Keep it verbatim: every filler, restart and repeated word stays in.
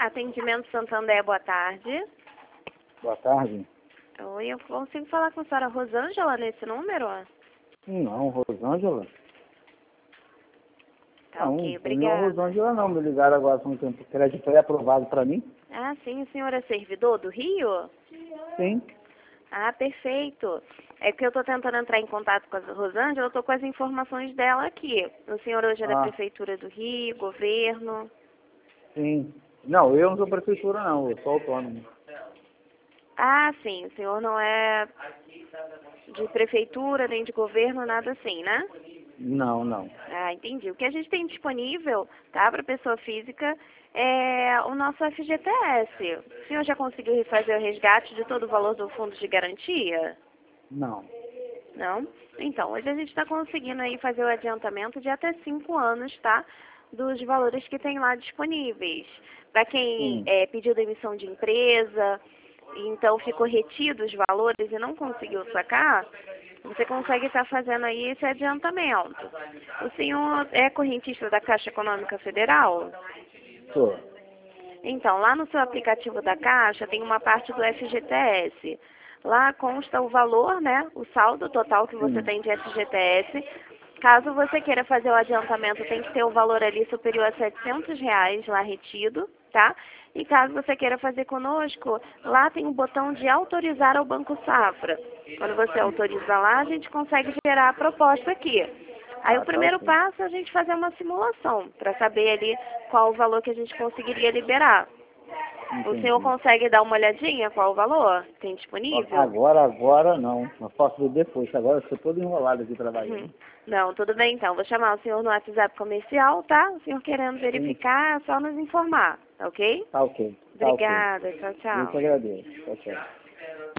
Atendimento Santander, boa tarde. Boa tarde. Oi, eu consigo falar com a senhora Rosângela nesse número? Não, Rosângela? Tá, não, ok, não é obrigada. Rosângela não, me ligaram agora com um tempo. Crédito foi aprovado para mim? Ah, sim, o senhor é servidor do Rio? Sim. Ah, perfeito. É que eu estou tentando entrar em contato com a Rosângela, eu estou com as informações dela aqui. O senhor hoje é da Ah, Prefeitura do Rio, governo? sim. Não, eu não sou prefeitura não, eu sou autônomo. Ah, sim, o senhor não é de prefeitura, nem de governo, nada assim, né? Não, não. Ah, entendi. O que a gente tem disponível, tá, para pessoa física é o nosso F G T S. O senhor já conseguiu fazer o resgate de todo o valor do fundo de garantia? Não. Não? Então, hoje a gente está conseguindo aí fazer o adiantamento de até cinco anos, tá? Dos valores que tem lá disponíveis. Para quem Sim. é, pediu demissão de empresa, então ficou retido os valores e não conseguiu sacar, você consegue estar fazendo aí esse adiantamento. O senhor é correntista da Caixa Econômica Federal? Sou. Então, lá no seu aplicativo da Caixa tem uma parte do F G T S. Lá consta o valor, né, o saldo total que você Sim. tem de F G T S. Caso você queira fazer o adiantamento, tem que ter o valor ali superior a setecentos reais lá retido, tá? E caso você queira fazer conosco, lá tem um botão de autorizar ao Banco Safra. Quando você autoriza lá, a gente consegue gerar a proposta aqui. Aí Ah, o tá primeiro ok. passo é a gente fazer uma simulação, para saber ali qual o valor que a gente conseguiria liberar. O senhor Entendi. consegue dar uma olhadinha qual o valor que tem disponível? Agora, agora não. Eu posso ver depois, agora eu estou todo enrolado aqui Uhum. trabalhando. Não, tudo bem então. Vou chamar o senhor no WhatsApp comercial, tá? O senhor querendo Sim. verificar, é só nos informar, tá ok? Tá ok. Tá ok. Obrigada, tchau, Eu que tchau. agradeço. Tchau, tchau.